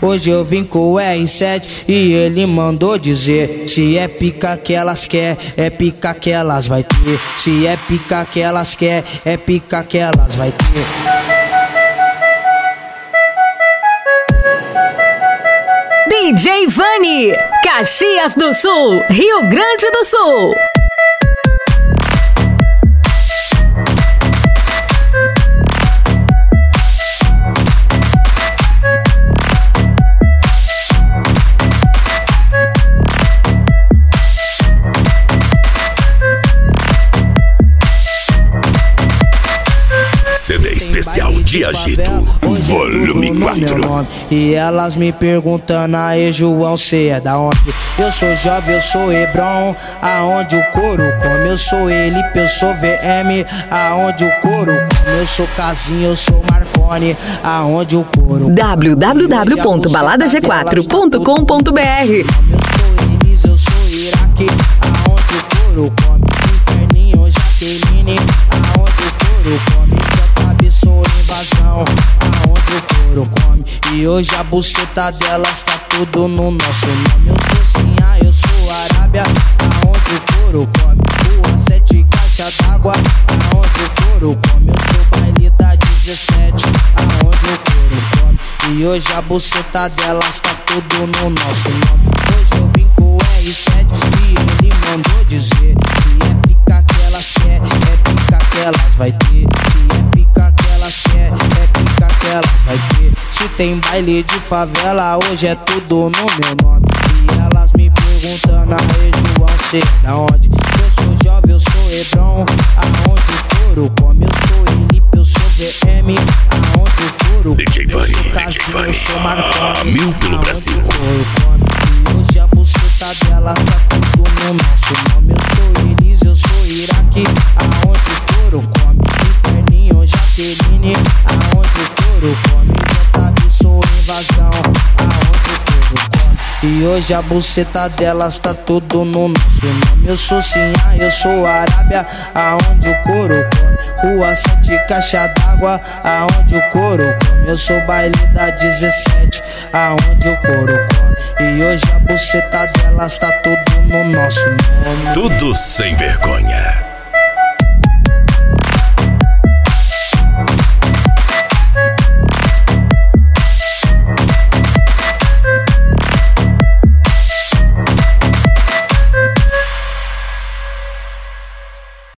Hoje eu vim com o R7 e ele mandou dizer: se é pica que elas quer, é pica que elas vai ter. Se é pica que elas quer, é pica que elas vai ter. DJ Vani, Caxias do Sul, Rio Grande do Sul. CD especial de Agito, volume 4. E elas me perguntando: aí João, cê é da onde? Eu sou jovem, eu sou Hebron, aonde o couro come. Eu sou Elipe, eu sou VM, aonde o couro come. Eu sou Casinho, eu sou Marconi, aonde o couro come. www.baladag4.com.br. Eu sou Elis, eu sou Iraque, aonde o couro come. Inferninho, Jaqueline, aonde o couro come. Sou invasão, aonde o couro come. E hoje a buceta delas tá tudo no nosso nome. Eu sou Sinha, eu sou Arábia, aonde o couro come. Rua 7, caixa d'água, aonde o couro come. Eu sou baile da 17, aonde o couro come. E hoje a buceta delas tá tudo no nosso nome. Hoje eu vim com o R7 e ele mandou dizer: se é pica que elas quer, é pica que elas vai ter. Se é pica que elas quer, é pica que elas vai ter. Se tem baile de favela, hoje é tudo no meu nome. E elas me perguntando: aí João, cê é da onde? Eu sou jovem, eu sou Hebron, aonde o couro come. Eu sou Elipe, eu sou VM, aonde o couro come. DJ Vani, eu sou Marconi, mil pelo Brasil. E hoje a buceta dela tá tudo no nosso nome. Eu sou Elis, eu sou Iraque, aonde o couro come. Inferninho, Jaqueline, aonde o couro come. JB, sou invasão, aonde o couro come. E hoje a buceta delas tá tudo no nosso nome. Eu sou Sinha, eu sou Arábia, aonde o couro come. Rua 7, caixa d'água, aonde o couro come. Eu sou baile da 17, aonde o couro come. E hoje a buceta delas tá tudo no nosso nome. Tudo sem vergonha.